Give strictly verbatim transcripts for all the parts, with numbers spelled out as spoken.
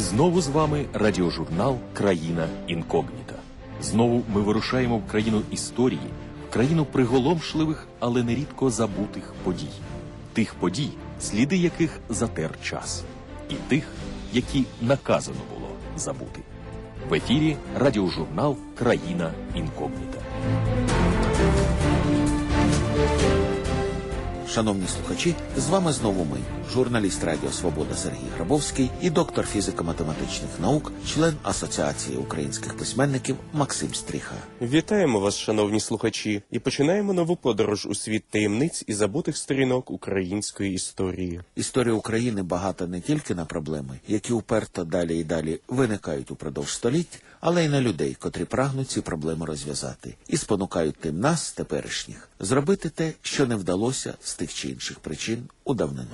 знову з вами радіожурнал «Країна інкогніта». Знову ми вирушаємо в країну історії, в країну приголомшливих, але нерідко забутих подій. Тих подій, сліди яких затер час. І тих, які наказано було забути. В ефірі радіожурнал «Країна інкогніта». Шановні слухачі, з вами знову ми, журналіст Радіо Свобода Сергій Грабовський і доктор фізико-математичних наук, член Асоціації українських письменників Максим Стріха. Вітаємо вас, шановні слухачі, і починаємо нову подорож у світ таємниць і забутих сторінок української історії. Історія України багата не тільки на проблеми, які уперто далі і далі виникають упродовж століть, але й на людей, котрі прагнуть ці проблеми розв'язати, і спонукають тим нас, теперішніх, зробити те, що не вдалося з тих чи інших причин у давнину.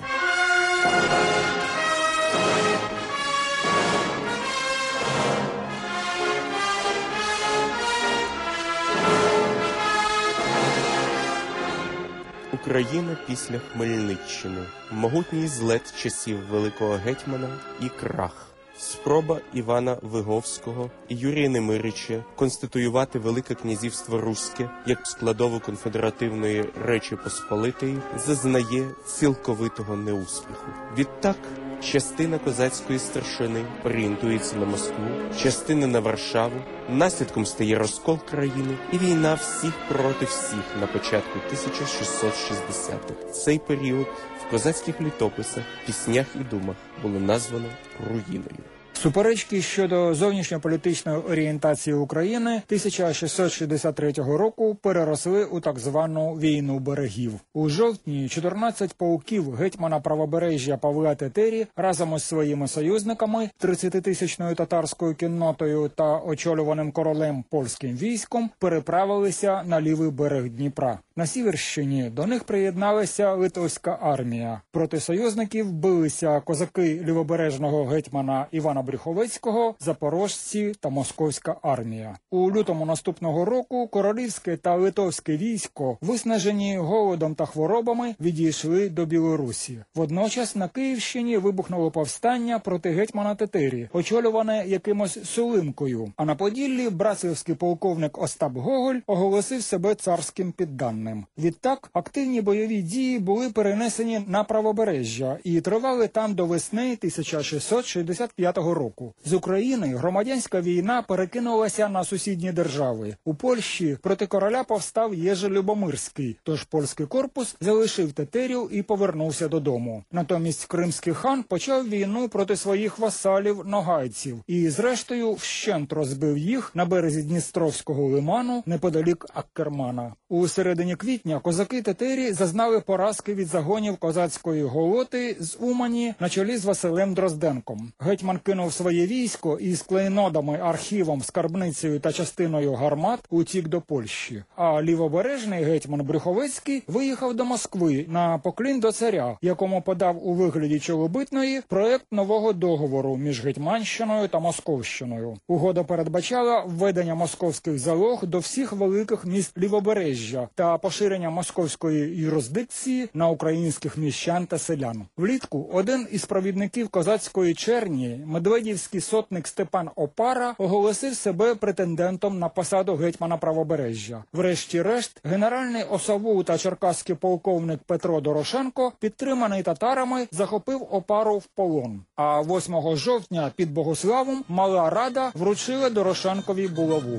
Україна після Хмельниччини. Могутній злет часів великого гетьмана і крах. Спроба Івана Виговського і Юрія Немирича конституювати Велике князівство Руське як складову конфедеративної Речі Посполитої зазнає цілковитого неуспіху. Відтак, частина козацької старшини орієнтується на Москву, частина на Варшаву, наслідком стає розкол країни і війна всіх проти всіх на початку тисяча шістсот шістдесятих. Цей період в козацьких літописах, піснях і думах було названо руїною. Суперечки щодо зовнішньополітичної орієнтації України тисяча шістсот шістдесят третього року переросли у так звану війну берегів. У жовтні чотирнадцять полків гетьмана Правобережжя Павла Тетері разом із своїми союзниками, тридцятитисячною татарською кіннотою та очолюваним королем польським військом переправилися на лівий берег Дніпра. На Сіверщині до них приєдналася литовська армія. Проти союзників билися козаки лівобережного гетьмана Івана Брюховецького, запорожці та московська армія. У лютому наступного року королівське та литовське військо, виснажені голодом та хворобами, відійшли до Білорусі. Водночас на Київщині вибухнуло повстання проти гетьмана Тетері, очолюване якимось Сулимкою. А на Поділлі братцівський полковник Остап Гоголь оголосив себе царським підданим. Відтак, активні бойові дії були перенесені на Правобережжя і тривали там до весни тисяча шістсот шістдесят п'ятого року. З України громадянська війна перекинулася на сусідні держави. У Польщі проти короля повстав Єжи Любомирський, тож польський корпус залишив Тетерів і повернувся додому. Натомість кримський хан почав війну проти своїх васалів ногайців і, зрештою, вщент розбив їх на березі Дністровського лиману неподалік Аккермана. У середині квітня козаки Тетері зазнали поразки від загонів козацької голоти з Умані на чолі з Василем Дрозденком. Гетьман кинув своє військо і з клейнодами, архівом, скарбницею та частиною гармат утік до Польщі. А лівобережний гетьман Брюховецький виїхав до Москви на поклін до царя, якому подав у вигляді чолобитної проект нового договору між Гетьманщиною та Московщиною. Угода передбачала введення московських залог до всіх великих міст лівобережжя та поширення московської юрисдикції на українських міщан та селян. Влітку один із провідників козацької черні, медведівський сотник Степан Опара, оголосив себе претендентом на посаду гетьмана Правобережжя. Врешті-решт, генеральний осавул та черкаський полковник Петро Дорошенко, підтриманий татарами, захопив Опару в полон. А восьмого жовтня під Богославом Мала Рада вручила Дорошенкові булаву.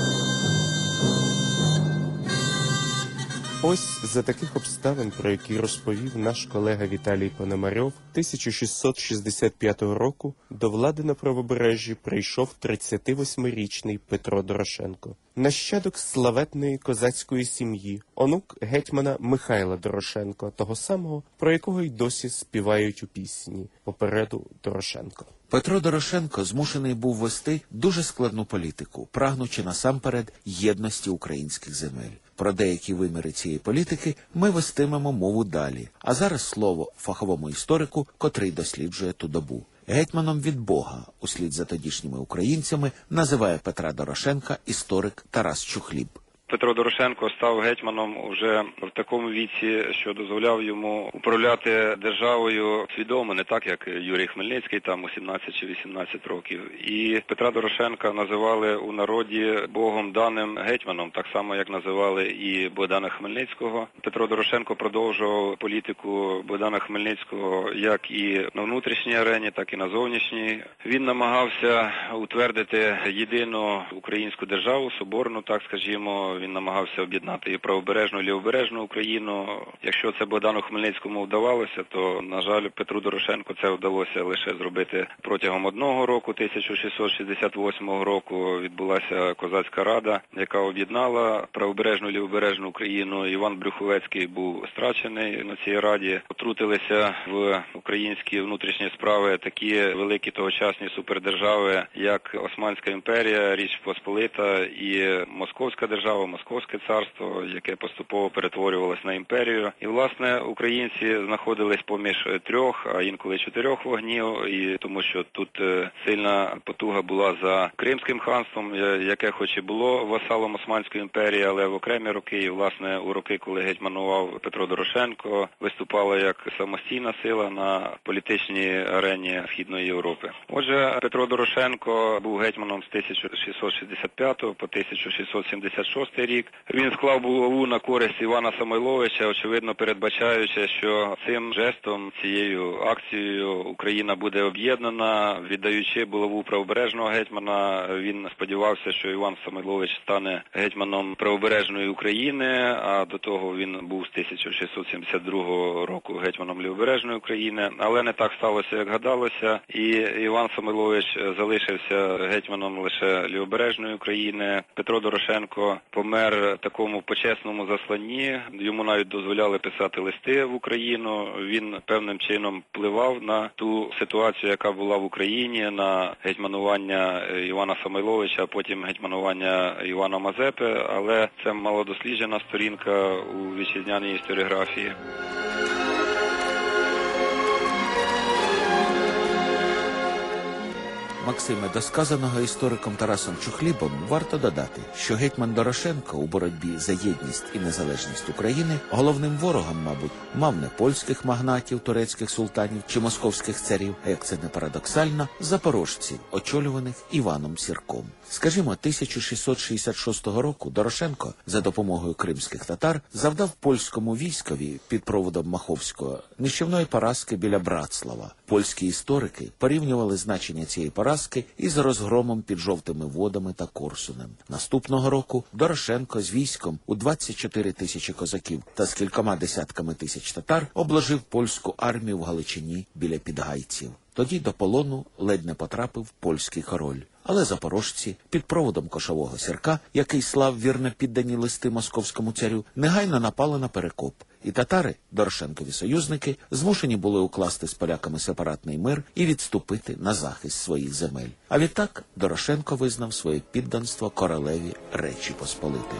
Ось за таких обставин, про які розповів наш колега Віталій Пономарьов, тисяча шістсот шістдесят п'ятого року до влади на Правобережжі прийшов тридцятивосьмирічний Петро Дорошенко. Нащадок славетної козацької сім'ї, онук гетьмана Михайла Дорошенко, того самого, про якого й досі співають у пісні «Попереду Дорошенко». Петро Дорошенко змушений був вести дуже складну політику, прагнучи насамперед єдності українських земель. Про деякі виміри цієї політики ми вестимемо мову далі. А зараз слово фаховому історику, котрий досліджує ту добу. Гетьманом від Бога, услід за тодішніми українцями, називає Петра Дорошенка історик Тарас Чухліб. Петро Дорошенко став гетьманом уже в такому віці, що дозволяв йому управляти державою свідомо, не так, як Юрій Хмельницький, там у сімнадцять чи вісімнадцять років. І Петра Дорошенка називали у народі Богом даним гетьманом, так само, як називали і Богдана Хмельницького. Петро Дорошенко продовжував політику Богдана Хмельницького як і на внутрішній арені, так і на зовнішній. Він намагався утвердити єдину українську державу, соборну, так скажімо. Він намагався об'єднати і правобережну, і лівобережну Україну. Якщо це Богдану Хмельницькому вдавалося, то, на жаль, Петру Дорошенку це вдалося лише зробити протягом одного року. тисяча шістсот шістдесят восьмого року відбулася Козацька Рада, яка об'єднала правобережну, лівобережну Україну. Іван Брюховецький був страчений на цій раді. Втрутилися в українські внутрішні справи такі великі тогочасні супердержави, як Османська імперія, Річ Посполита і Московська держава, Московське царство, яке поступово перетворювалося на імперію. І, власне, українці знаходились поміж трьох, а інколи чотирьох вогнів, і тому що тут сильна потуга була за Кримським ханством, яке хоч і було васалом Османської імперії, але в окремі роки, і, власне, у роки, коли гетьманував Петро Дорошенко, виступала як самостійна сила на політичній арені Східної Європи. Отже, Петро Дорошенко був гетьманом з тисяча шістсот шістдесят п'ятого по тисяча шістсот сімдесят шостий рік. Він склав булаву на користь Івана Самойловича, очевидно передбачаючи, що цим жестом, цією акцією Україна буде об'єднана. Віддаючи булаву правобережного гетьмана, він сподівався, що Іван Самойлович стане гетьманом правобережної України, а до того він був з тисяча шістсот сімдесят другого року гетьманом лівобережної України. Але не так сталося, як гадалося, і Іван Самойлович залишився гетьманом лише лівобережної України. Петро Дорошенко помер в такому почесному засланні. Йому навіть дозволяли писати листи в Україну. Він певним чином впливав на ту ситуацію, яка була в Україні, на гетьманування Івана Самойловича, а потім гетьманування Івана Мазепи. Але це малодосліджена сторінка у вітчизняній історіографії. Максиме, до сказаного істориком Тарасом Чухлібом варто додати, що гетьман Дорошенко у боротьбі за єдність і незалежність України головним ворогом, мабуть, мав не польських магнатів, турецьких султанів чи московських царів, а, як це не парадоксально, запорожців, очолюваних Іваном Сірком. Скажімо, тисяча шістсот шістдесят шостого року Дорошенко за допомогою кримських татар завдав польському військові під проводом Маховського нищівної поразки біля Братслава. Польські історики порівнювали значення цієї поразки із розгромом під Жовтими Водами та Корсунем. Наступного року Дорошенко з військом у двадцять чотири тисячі козаків та з кількома десятками тисяч татар обложив польську армію в Галичині біля Підгайців. Тоді до полону ледь не потрапив польський король. Але запорожці під проводом кошового Сірка, який слав вірно піддані листи московському царю, негайно напали на Перекоп. І татари, Дорошенкові союзники, змушені були укласти з поляками сепаратний мир і відступити на захист своїх земель. А відтак Дорошенко визнав своє підданство королеві Речі Посполитої.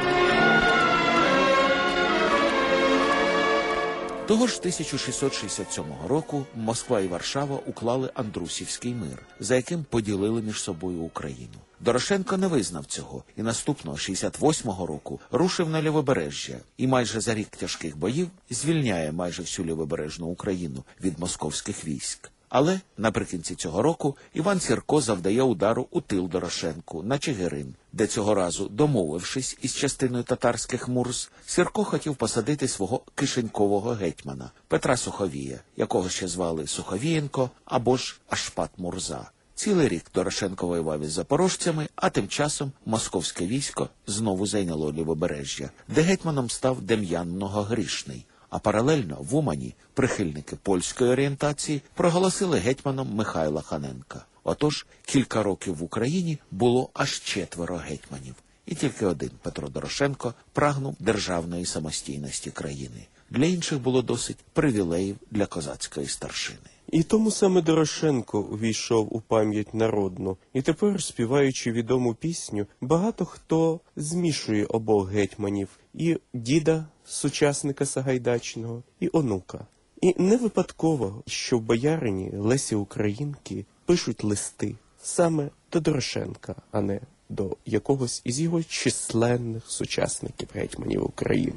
Того ж тисяча шістсот шістдесят сьомого року Москва і Варшава уклали Андрусівський мир, за яким поділили між собою Україну. Дорошенко не визнав цього і наступного шістдесят восьмого року рушив на Лівобережжя і майже за рік тяжких боїв звільняє майже всю Лівобережну Україну від московських військ. Але наприкінці цього року Іван Сірко завдає удару у тил Дорошенку на Чигирин, де цього разу, домовившись із частиною татарських мурз, Сірко хотів посадити свого кишенькового гетьмана Петра Суховія, якого ще звали Суховієнко або ж Ашпат Мурза. Цілий рік Дорошенко воював із запорожцями, а тим часом московське військо знову зайняло Лівобережжя, де гетьманом став Дем'ян Многогрішний. А паралельно в Умані прихильники польської орієнтації проголосили гетьманом Михайла Ханенка. Отож, кілька років в Україні було аж четверо гетьманів. І тільки один, Петро Дорошенко, прагнув державної самостійності країни. Для інших було досить привілеїв для козацької старшини. І тому саме Дорошенко увійшов у пам'ять народну. І тепер, співаючи відому пісню, багато хто змішує обох гетьманів – і діда, сучасника Сагайдачного, і онука. І не випадково, що в боярині Лесі Українки пишуть листи саме до Дорошенка, а не до якогось із його численних сучасників гетьманів України.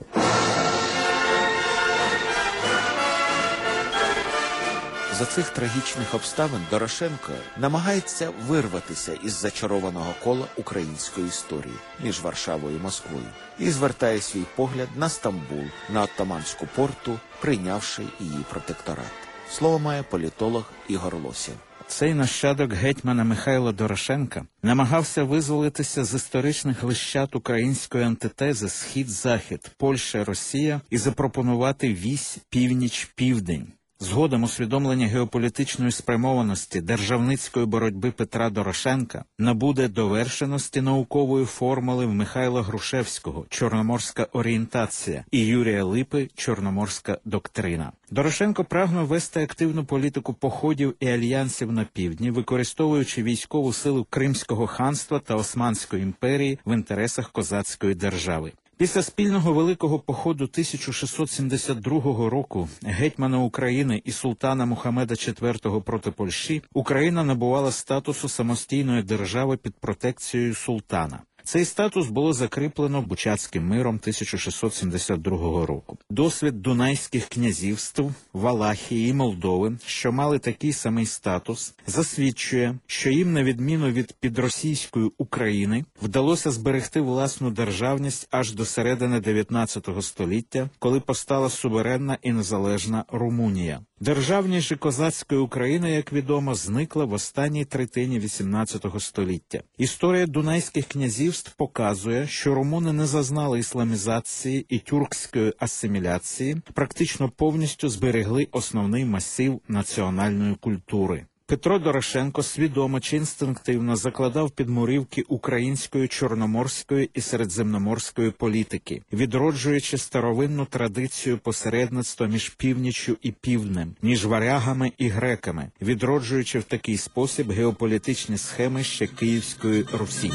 За цих трагічних обставин Дорошенко намагається вирватися із зачарованого кола української історії між Варшавою і Москвою і звертає свій погляд на Стамбул, на Оттоманську порту, прийнявши її протекторат. Слово має політолог Ігор Лосєв. Цей нащадок гетьмана Михайла Дорошенка намагався визволитися з історичних лищат української антитези «Схід-Захід», Польща-Росія і запропонувати вісь північ-південь. Згодом усвідомлення геополітичної спрямованості державницької боротьби Петра Дорошенка набуде довершеності наукової формули в Михайла Грушевського «Чорноморська орієнтація» і Юрія Липи «Чорноморська доктрина». Дорошенко прагнув вести активну політику походів і альянсів на півдні, використовуючи військову силу Кримського ханства та Османської імперії в інтересах козацької держави. Після спільного великого походу тисяча шістсот сімдесят другого року гетьмана України і султана Мухаммеда четвертого проти Польщі Україна набувала статусу самостійної держави під протекцією султана. Цей статус було закріплено Бучацьким миром тисяча шістсот сімдесят другого року. Досвід дунайських князівств, Валахії і Молдови, що мали такий самий статус, засвідчує, що їм, на відміну від підросійської України, вдалося зберегти власну державність аж до середини дев'ятнадцятого століття, коли постала суверенна і незалежна Румунія. Державність же козацької України, як відомо, зникла в останній третині вісімнадцятого століття. Історія дунайських князівств показує, що румуни не зазнали ісламізації і тюркської асиміляції, практично повністю зберегли основний масив національної культури. Петро Дорошенко свідомо чи інстинктивно закладав підмурівки української чорноморської і середземноморської політики, відроджуючи старовинну традицію посередництва між північчю і півднем, між варягами і греками, відроджуючи в такий спосіб геополітичні схеми ще Київської Русі.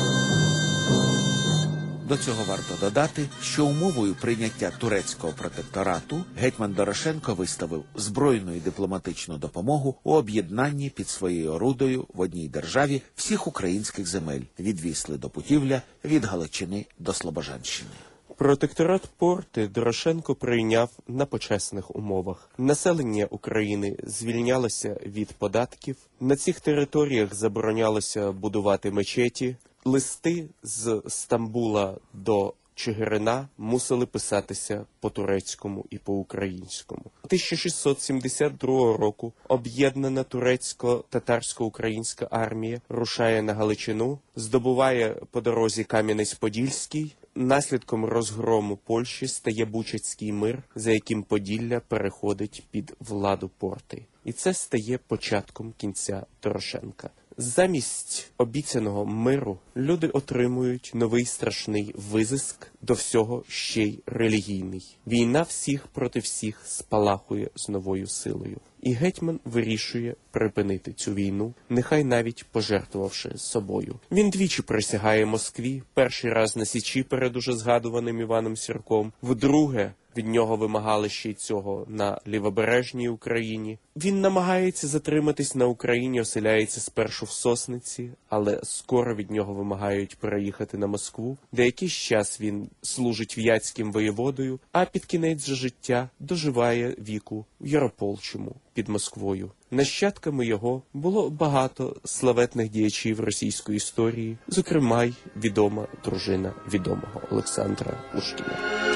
До цього варто додати, що умовою прийняття турецького протекторату гетьман Дорошенко виставив збройну і дипломатичну допомогу у об'єднанні під своєю орудою в одній державі всіх українських земель від Вісли до Путівля, від Галичини до Слобожанщини. Протекторат порти Дорошенко прийняв на почесних умовах. Населення України звільнялося від податків, на цих територіях заборонялося будувати мечеті, листи з Стамбула до Чигирина мусили писатися по-турецькому і по-українському. тисяча шістсот сімдесят другого року об'єднана турецько-татарсько-українська армія рушає на Галичину, здобуває по дорозі Кам'янець-Подільський. Наслідком розгрому Польщі стає Бучацький мир, за яким Поділля переходить під владу порти. І це стає початком кінця Дорошенка. Замість обіцяного миру люди отримують новий страшний визиск, до всього ще й релігійний. Війна всіх проти всіх спалахує з новою силою. І гетьман вирішує припинити цю війну, нехай навіть пожертвувавши собою. Він двічі присягає Москві, перший раз на Січі перед уже згадуваним Іваном Сірком, вдруге від нього вимагали ще й цього на лівобережній Україні. Він намагається затриматись на Україні, оселяється спершу в Сосниці, але скоро від нього вимагають переїхати на Москву, де якийсь час він служить в'ятським воєводою, а під кінець же життя доживає віку в Ярополчому під Москвою. Нащадками його було багато славетних діячів російської історії, зокрема й відома дружина відомого Олександра Пушкіна.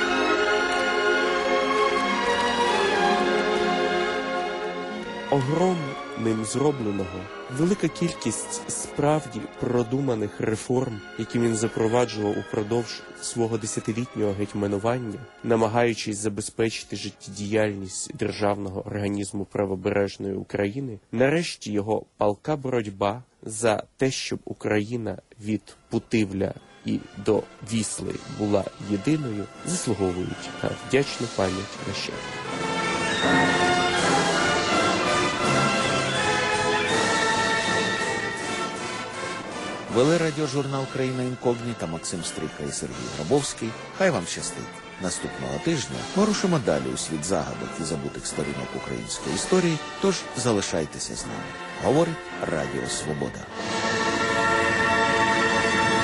Огром ним зробленого, велика кількість справді продуманих реформ, які він запроваджував упродовж свого десятилітнього гетьманування, намагаючись забезпечити життєдіяльність державного організму правобережної України, нарешті його палка боротьба за те, щоб Україна від Путивля і до Вісли була єдиною, заслуговують на вдячну пам'ять нащадків. Вели радіожурнал «Країна інкогніта» Максим Стріха і Сергій Грабовський. Хай вам щастить. Наступного тижня ми рушимо далі у світ загадок і забутих сторінок української історії, тож залишайтеся з нами. Говорить Радіо Свобода.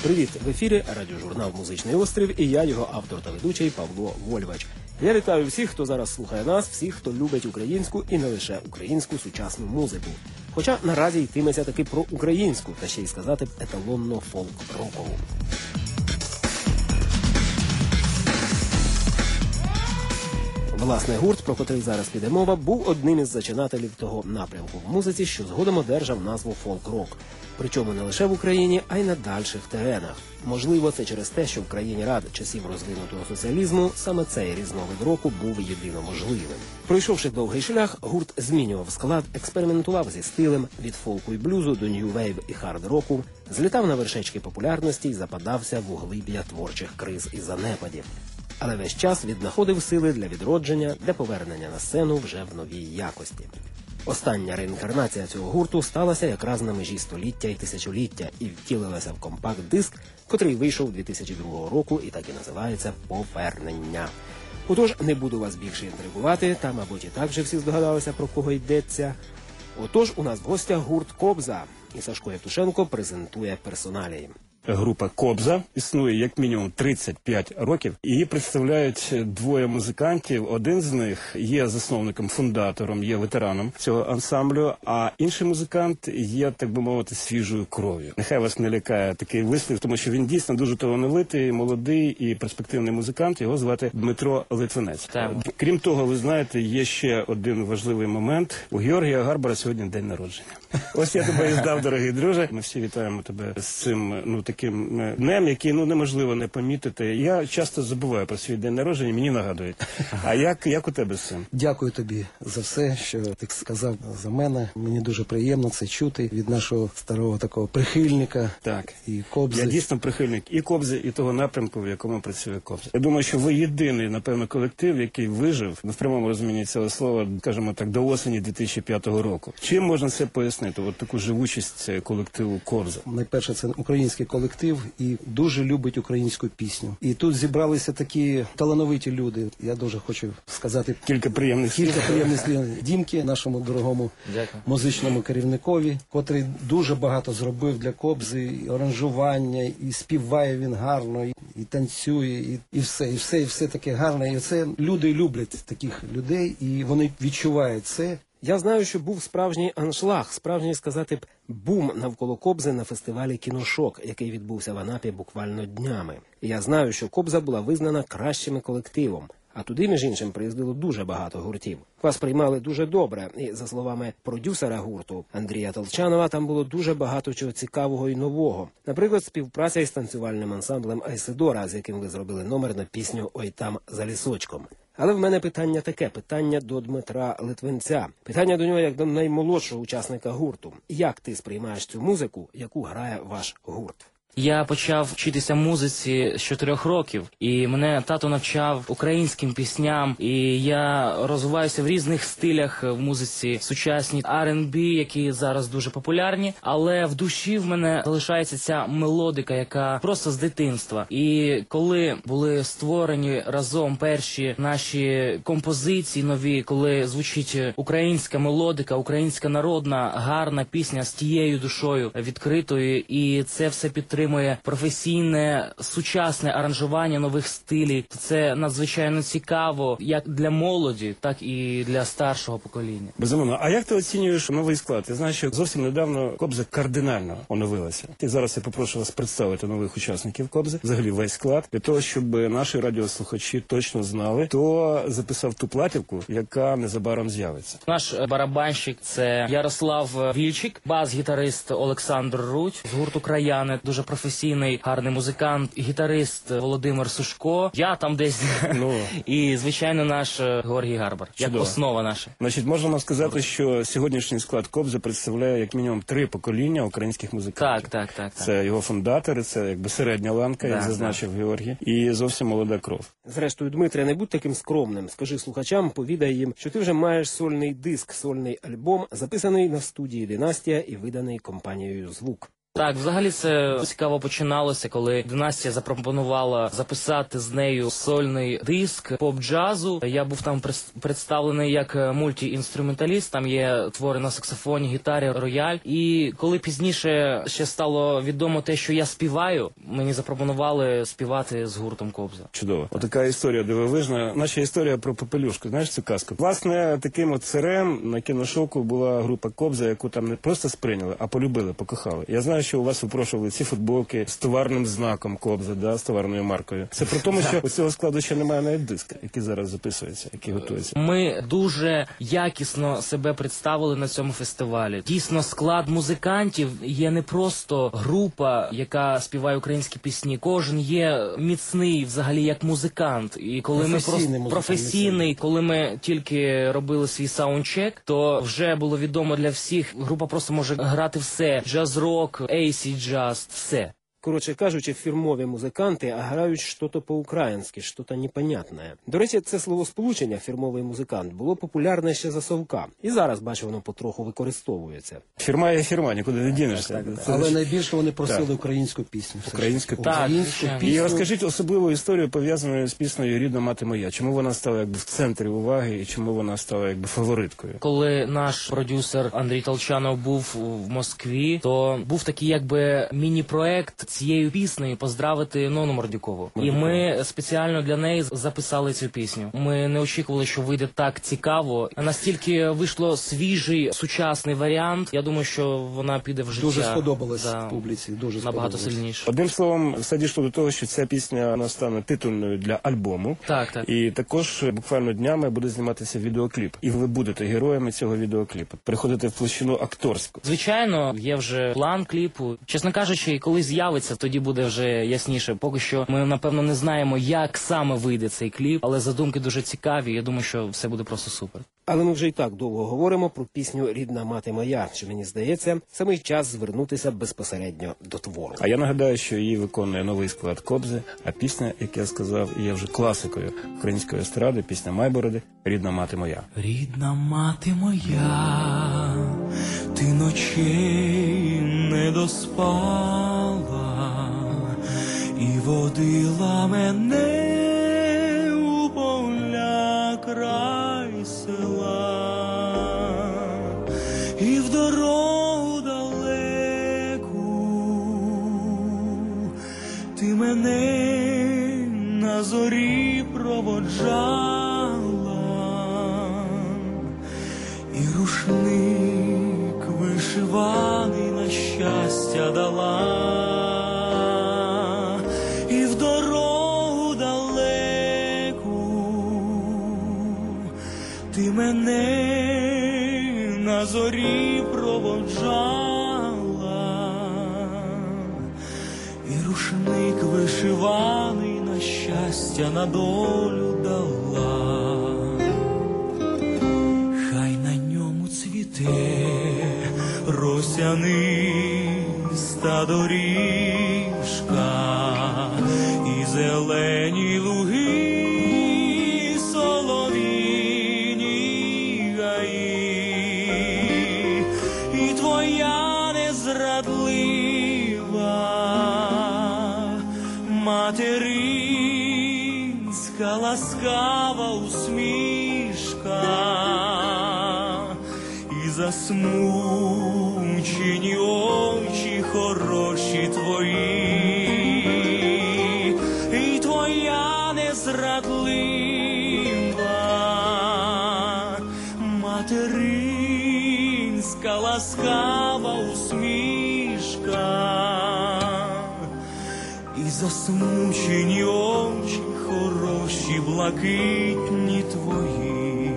Привіт! В ефірі радіожурнал «Музичний острів» і я, його автор та ведучий Павло Вольвач. Я вітаю всіх, хто зараз слухає нас, всіх, хто любить українську і не лише українську сучасну музику. Хоча наразі йтиметься таки про українську, та ще й сказати еталонно фолк-рокову. Власне, гурт, про котрий зараз піде мова, був одним із зачинателів того напрямку в музиці, що згодом одержав назву фолк-рок. Причому не лише в Україні, а й на дальших теренах. Можливо, це через те, що в країні Рад часів розвинутого соціалізму саме цей різновид року був єдино можливим. Пройшовши довгий шлях, гурт змінював склад, експериментував зі стилем від фолку й блюзу до нью-вейв і хард-року, злітав на вершечки популярності й западався в углиб'я творчих криз і занепадів. Але весь час віднаходив сили для відродження, для повернення на сцену вже в новій якості. Остання реінкарнація цього гурту сталася якраз на межі століття і тисячоліття і втілилася в компакт-диск, котрий вийшов дві тисячі другого року і так і називається «Повернення». Отож, не буду вас більше інтригувати, там, мабуть, і так вже всі здогадалися, про кого йдеться. Отож, у нас в гостях гурт «Кобза», і Сашко Євтушенко презентує персоналії. Група «Кобза» існує як мінімум тридцять п'ять років. Її представляють двоє музикантів. Один з них є засновником, фундатором, є ветераном цього ансамблю, а інший музикант є, так би мовити, свіжою кров'ю. Нехай вас не лякає такий вислів, тому що він дійсно дуже талановитий, молодий і перспективний музикант. Його звати Дмитро Литвинець. Так. Крім того, ви знаєте, є ще один важливий момент. У Георгія Гарбара сьогодні день народження. Ось я тебе і здав, дорогий друже. Ми всі вітаємо тебе з цим, ну, таким днем, який, ну, неможливо не помітити. Я часто забуваю про свій день народження, мені нагадують. А як, як у тебе з цим? Дякую тобі за все, що ти сказав за мене. Мені дуже приємно це чути від нашого старого такого прихильника. Так. І Кобзи. Я дійсно прихильник і Кобзи, і того напрямку, в якому працює Кобза. Я думаю, що ви єдиний, напевно, колектив, який вижив, в прямому розумінні цього слова, скажімо так, до осені дві тисячі п'ятого року. Чим можна це пояснити? От таку живучість колективу Кобза. Найперше, це український колектив і дуже любить українську пісню. І тут зібралися такі талановиті люди. Я дуже хочу сказати кілька приємних слів. Кілька приємних слів Дімки, нашому дорогому Дякую. музичному керівникові, котрий дуже багато зробив для Кобзи, і аранжування, і співає він гарно, і, і танцює, і, і все, і все, і все таке гарне. І це люди люблять таких людей, і вони відчувають це. Я знаю, що був справжній аншлаг, справжній, сказати б, бум навколо Кобзи на фестивалі «Кіношок», який відбувся в Анапі буквально днями. І я знаю, що Кобза була визнана кращим колективом. А туди, між іншим, приїздило дуже багато гуртів. Вас приймали дуже добре. І, за словами продюсера гурту Андрія Толчанова, там було дуже багато чого цікавого і нового. Наприклад, співпраця із танцювальним ансамблем «Айседора», з яким ви зробили номер на пісню «Ой там за лісочком». Але в мене питання таке, питання до Дмитра Литвинця. Питання до нього як до наймолодшого учасника гурту. Як ти сприймаєш цю музику, яку грає ваш гурт? Я почав вчитися музиці з чотирьох років, і мене тато навчав українським пісням, і я розвиваюся в різних стилях в музиці сучасній, ар енд бі, які зараз дуже популярні, але в душі в мене залишається ця мелодика, яка просто з дитинства. І коли були створені разом перші наші композиції нові, коли звучить українська мелодика, українська народна, гарна пісня з тією душою відкритою, і це все підтримує професійне, сучасне аранжування нових стилів. Це надзвичайно цікаво, як для молоді, так і для старшого покоління. Безумовно. А як ти оцінюєш новий склад? Я знаю, що зовсім недавно Кобза кардинально оновилася. І зараз я попрошу вас представити нових учасників Кобзи, взагалі весь склад, для того, щоб наші радіослухачі точно знали, хто записав ту платівку, яка незабаром з'явиться. Наш барабанщик – це Ярослав Вільчик, бас-гітарист Олександр Рудь з гурту «Краяни», дуже професійний, гарний музикант, гітарист Володимир Сушко, я там десь, ну. І, звичайно, наш Георгій Гарбар, Чудово. Як основа наша. Значить, можемо сказати, що сьогоднішній склад Кобзи представляє як мінімум три покоління українських музикантів. Так, так, так. так. Це його фундатори, це якби середня ланка, да, як зазначив да. Георгій, і зовсім молода кров. Зрештою, Дмитре, не будь таким скромним. Скажи слухачам, повідай їм, що ти вже маєш сольний диск, сольний альбом, записаний на студії «Династія» і виданий компанією «Звук». Так, взагалі це цікаво починалося, коли династія запропонувала записати з нею сольний диск поп-джазу. Я був там представлений як мультіінструменталіст, там є твори на саксофоні, гітарі, рояль. І коли пізніше ще стало відомо те, що я співаю, мені запропонували співати з гуртом Кобза. Чудово. Отака історія дивовижна. Наша історія про Попелюшку. Знаєш цю казку? Власне, таким от сирем на кіношоку була група Кобза, яку там не просто сприйняли, а полюбили, покохали. Я знаю, що у вас випрошували ці футболки з товарним знаком Кобза, да, з товарною маркою. Це про тому, що у цього складу ще немає навіть диска, який зараз записується, який готується. Ми дуже якісно себе представили на цьому фестивалі. Дійсно, склад музикантів є не просто група, яка співає українські пісні. Кожен є міцний взагалі як музикант. І коли ми просто професійний, коли ми тільки робили свій саундчек, то вже було відомо для всіх, група просто може грати все. Джаз-рок, ейсід джаз, все. Коротше кажучи, фірмові музиканти грають щось по-українськи, щось непонятне. До речі, це словосполучення «фірмовий музикант» було популярне ще за Совка. І зараз, бачу, воно потроху використовується. Фірма є фірма, нікуди не дінешся. Так, так, але найбільше вони просили так. українську пісню. Українську пісню. Українську пісню. І розкажіть особливу історію, пов'язану з піснею «Рідна мати моя». Чому вона стала якби в центрі уваги і чому вона стала якби фавориткою? Коли наш продюсер Андрій Толчанов був в Москві, то був такий якби міні-проект цією піснею поздравити Нону Мордюкову. І ми спеціально для неї записали цю пісню. Ми не очікували, що вийде так цікаво. Настільки вийшло свіжий, сучасний варіант. Я думаю, що вона піде в життя. Дуже сподобалась да, публіці. Дуже набагато сподобалась. сильніше. Одним словом, все дійшло до того, що ця пісня вона стане титульною для альбому. Так, так. І також буквально днями буде зніматися відеокліп. І ви будете героями цього відеокліпу. Переходите в площину акторську. Звичайно, є вже план кліпу. Чесно кажучи, коли з'явиться, тоді буде вже ясніше. Поки що ми, напевно, не знаємо, як саме вийде цей кліп, але задумки дуже цікаві, я думаю, що все буде просто супер. Але ми вже і так довго говоримо про пісню «Рідна мати моя», що, мені здається, саме час звернутися безпосередньо до твору. А я нагадаю, що її виконує новий склад Кобзи, а пісня, як я сказав, є вже класикою української естради, пісня Майбороди «Рідна мати моя». Рідна мати моя, ти ночей не доспала і водила мене у поля край села, і в дорогу далеку ти мене на зорі проводжала, і рушник вишиваний на щастя дала. Ти мене на зорі проводжала, і рушник вишиваний на щастя, на долю дала. Хай на ньому цвіте росяниста доріжка і зелені луги, материнська ласкава усмішка, і засмучені очі хороші твої, і твоя незрадлива материнська ласкава усмішка, і засмучені очі хороші, блакитні твої.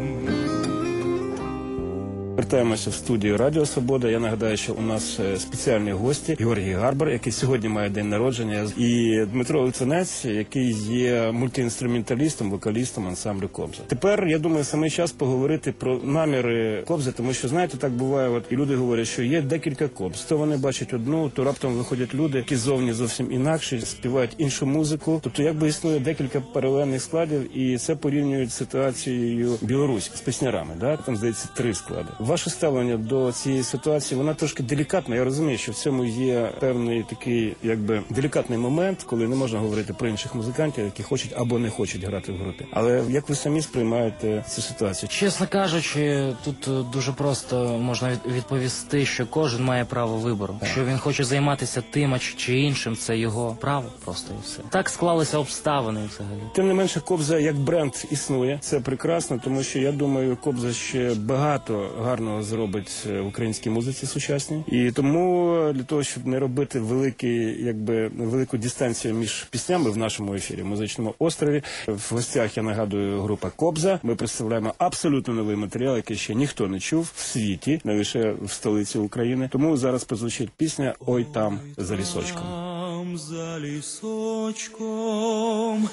Вертаємося в студію Радіо Свобода. Я нагадаю, що у нас спеціальні гості Георгій Гарбар, який сьогодні має день народження, і Дмитро Олексанець, який є мультиінструменталістом, вокалістом ансамблю Кобза. Тепер, я думаю, саме час поговорити про наміри Кобзи, тому що, знаєте, так буває, от і люди говорять, що є декілька Кобз. То вони бачать одну, то раптом виходять люди, які зовні зовсім інакші, співають іншу музику. Тобто, якби існує декілька паралельних складів, і це порівнюють з ситуацією Білорусі з піснярами, да? Там, здається, три склади. Ваше ставлення до цієї ситуації, вона трошки делікатна. Я розумію, що в цьому є певний такий, якби, делікатний момент, коли не можна говорити про інших музикантів, які хочуть або не хочуть грати в групі. Але як ви самі сприймаєте цю ситуацію? Чесно кажучи, тут дуже просто можна від- відповісти, що кожен має право вибору. Що він хоче займатися тим а чи- чи іншим, це його право просто і все. Так склалися обставини взагалі. Тим не менше, Кобза як бренд існує. Це прекрасно, тому що я думаю, Кобза ще багато гарного зробить в українській музиці сучасній. І тому для того, щоб не робити великий, якби, велику дистанцію між піснями в нашому ефірі, в музичному острові, в гостях, я нагадую, група Кобза. Ми представляємо абсолютно новий матеріал, який ще ніхто не чув в світі, не лише в столиці України. Тому зараз прозвучить пісня «Ой там за лісочком». Там за лісочком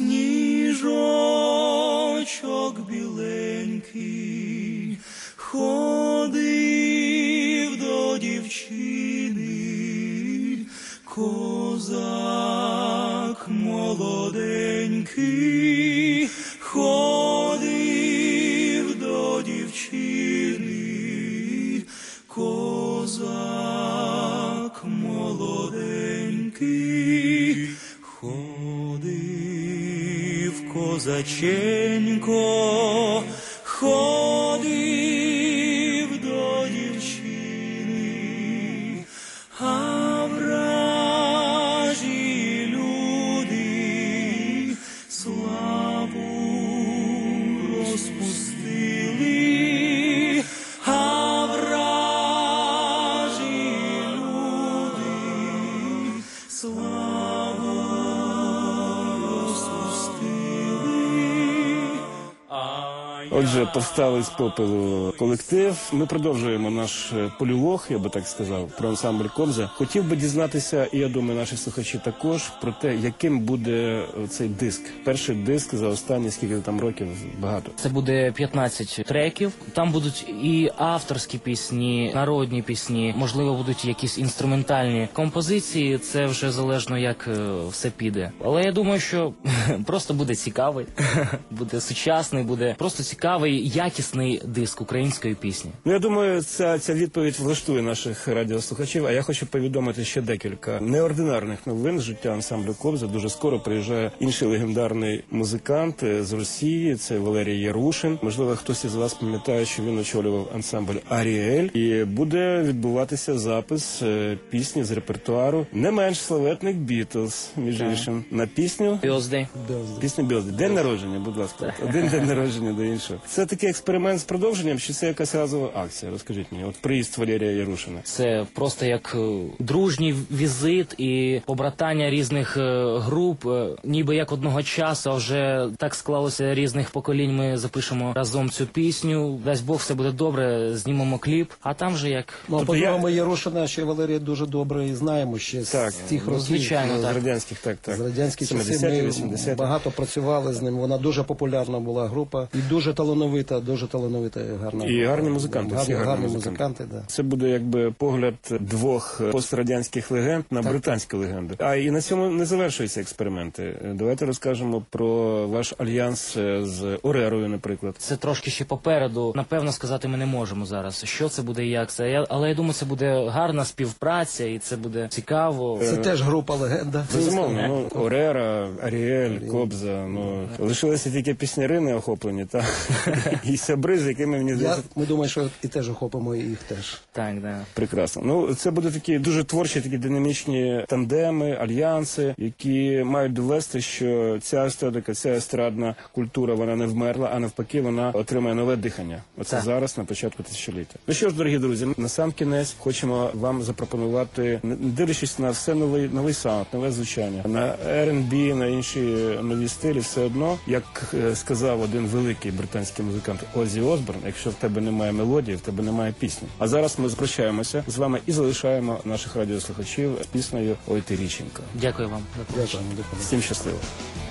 сніжочок біленький ходив до дівчини, козак молоденький ходив до дівчини, козак молоденький ходив, козаченько ходив до дівчини, а вражі люди славу розпустили, а вражі люди славу розпустили. Отже, повстали з попелу колектив. Ми продовжуємо наш полілог, я би так сказав, про ансамбль Кобза. Хотів би дізнатися, і я думаю, наші слухачі також, про те, яким буде цей диск. Перший диск за останні скільки там років, багато. Це буде п'ятнадцять треків. Там будуть і авторські пісні, народні пісні, можливо, будуть якісь інструментальні композиції. Це вже залежно, як е, все піде. Але я думаю, що просто буде цікавий, буде сучасний, буде просто цікавий, якісний диск української пісні. Ну, я думаю, ця, ця відповідь влаштує наших радіослухачів, а я хочу повідомити ще декілька неординарних новин з життя ансамблю Кобза. Дуже скоро приїжджає інший легендарний музикант з Росії, це Валерій Ярушин. Можливо, хтось із вас пам'ятає, що він очолював ансамбль «Аріель». І буде відбуватися запис е, пісні з репертуару не менш славетних «Бітлз», між іншим, на пісню Birthday. Пісня «Білди». День народження, будь ласка. Один день народження до іншого. Це такий експеримент з продовженням, чи це якась разова акція? Розкажіть мені. От приїзд Валерія Ярушина. Це просто як е, дружній візит і побратання різних е, груп, е, ніби як одного часу, а вже так склалося різних поколінь. Ми запишемо разом цю пісню. Дасть Бог, все буде добре, знімемо кліп, а там же як... Ну, а Тобто по-другому я- Ярушина ще Валерія дуже добре і знаємо ще Так, з тих ну, років. звичайно, З так. радянських, так, так. З радянських часів сімдесяті, ми вісімдесяті. багато працювали з ним. Вона дуже популярна була група і дуже талановита, дуже талановита і гарна. І гарні музиканти, всі Гарні, гарні гарні музиканти. музиканти, да. Це буде якби погляд двох пострадянських легенд на британські легенди. А і на цьому не завершуються експерименти. Давайте розкажемо про ваш альянс з Орерою, наприклад. Це трошки ще попереду. Напевно, сказати ми не можемо зараз, що це буде і як це. Я, але я думаю, це буде гарна співпраця і це буде цікаво. Це теж група легенда. Безумовно, ну, Орера, Аріель, Кобза, ну, лишилися тільки пісняри не охоплені, та і сябри, з якими мені Я, здається, ми думаємо, що і теж охопимо їх теж. Так, да. прекрасно. Ну, це будуть такі дуже творчі, такі динамічні тандеми, альянси, які мають довести, що ця естетика, ця естрадна культура, вона не вмерла, а навпаки, вона отримає нове дихання. Оце Так. зараз, на початку тисячоліття. Ну що ж, дорогі друзі, на сам кінець хочемо вам запропонувати, не дивлячись на все новий, новий саунд, нове звучання, на ар енд бі, на інші нові стилі, все одно, як е, сказав один великий британський музикант Оззі Осборн, якщо в тебе немає мелодії, в тебе немає пісні. А зараз ми прощаємося з вами і залишаємо наших радіослухачів з піснею «Ой ти річенька». Дякую вам. Дякую. Всім щасливо.